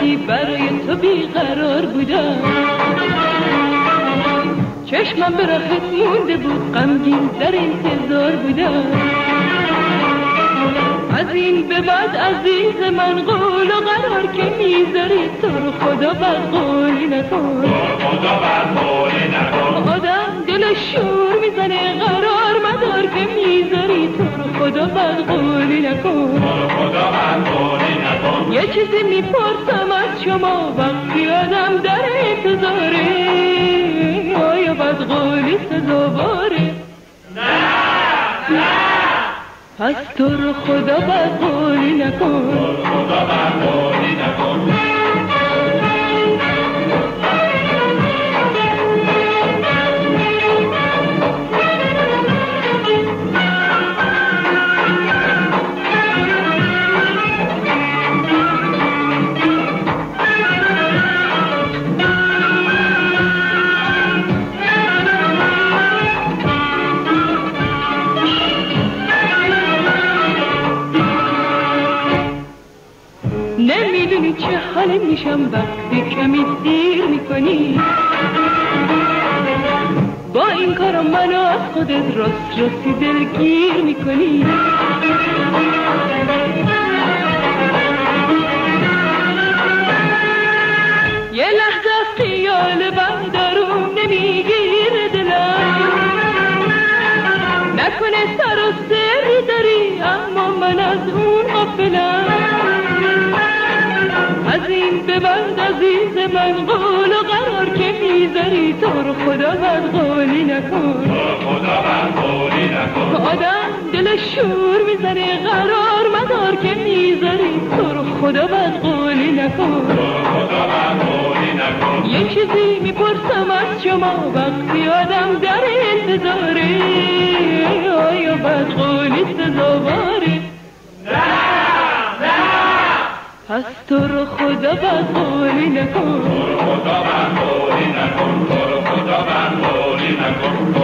وقتی برای تو بیقرار بودم، چشمم به راهت مونده بود، غمگین در انتظار بودم. از این به بعد عزیز من قول و قرار که میذاری تو رو خدا بد قولی نکن، آدم دل شور میزنه قرار مدار که میذاری تو رو خدا بد قولی نکن. یه چیزی میپرسم از شما وقتی آدم در انتظاره، آیا بد قولی سزاواره؟ پس تو رو خدا بد قولی نکن. نمیدونی چه حال میشم وقتی کمی دیر میکنی، با این کارم منو از خودت راستی دلگیر میکنی. یه لحظه از خیال بردارم نمیگیره دلم، نکنه سر و سری داری اما من از اون غافلم. از این به بعد عزیز من قول و قرار که میذاری تو رو خدا بد قولی نکن، آدم دل شور میزنه قرار مدار که میذاری تو رو خدا بد قولی نکن. یه چیزی میپرسم از شما وقتی آدم در انتظاره، آیا بد قولی سزاواره؟ پس تو رو خدا بد قولی نکن.